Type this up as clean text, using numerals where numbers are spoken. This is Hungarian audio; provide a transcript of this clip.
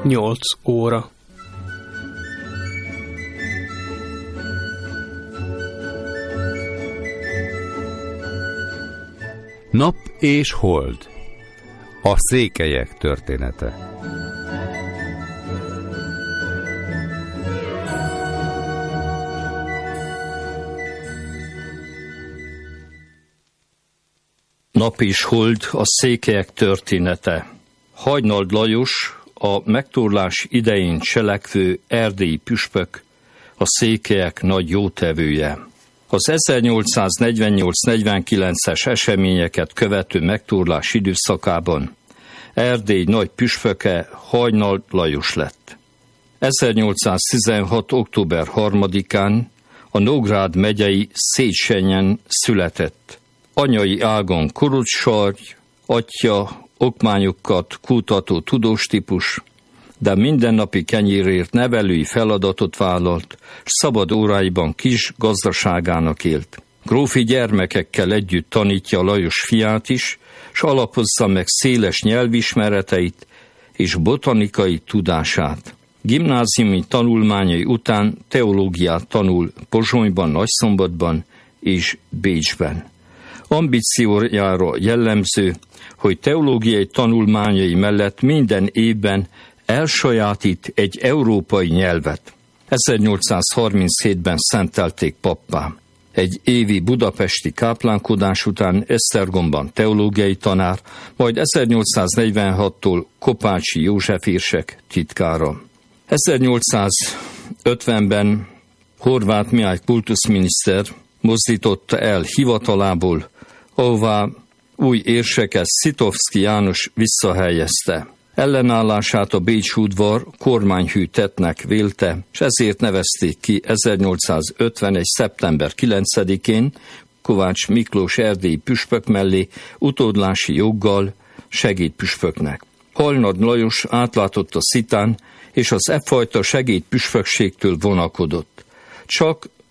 8 óra. Nap és hold. A székelyek története. Nap és hold, a székelyek története. Hajnald Lajos, a megtorlás idején cselekvő erdélyi püspök, a székelyek nagy jótevője. Az 1848-49-es eseményeket követő megtorlás időszakában Erdély nagy püspöke Hajnald Lajos lett. 1816. október 3-án a Nógrád megyei Széchenyen született. Anyai ágon Kurucssargy, atya okmányokat kutató tudós típus, de mindennapi kenyérért nevelői feladatot vállalt, s szabad óráiban kis gazdaságának élt. Grófi gyermekekkel együtt tanítja Lajos fiát is, s alapozza meg széles nyelvismereteit és botanikai tudását. Gimnáziumi tanulmányai után teológiát tanul Pozsonyban, Nagyszombatban és Bécsben. Ambíciójára jellemző, hogy teológiai tanulmányai mellett minden évben elsajátít egy európai nyelvet. 1837-ben szentelték pappá. Egy évi budapesti káplánkodás után Esztergomban teológiai tanár, majd 1846-tól Kopácsi József érsek titkára. 1850-ben Horváth Mihály kultuszminiszter mozdította el hivatalából, ahová új érseket Szitovszky János visszahelyezte. Ellenállását a bécsi udvar kormányhű tettnek vélte, és ezért nevezték ki 1851. szeptember 9-én Kovács Miklós erdélyi püspök mellé utódlási joggal segédpüspöknek. Hajnald Lajos átlátott a szitán, és az e fajta segédpüspökségtől vonakodott. Csak